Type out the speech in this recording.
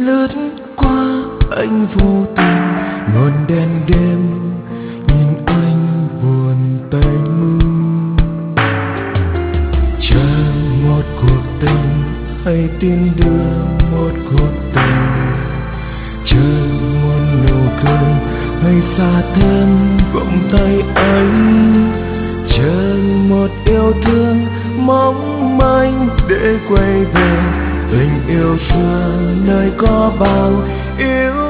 lướt qua anh vô tình, ngọn đèn đêm nhìn anh buồn tênh. Chờ một cuộc tình hay tin đưa một cuộc tình, chờ một nụ cười hay xa thêm vòng tay anh, chờ một yêu thương mong manh để quay về tình yêu xưa nơi có bao yêu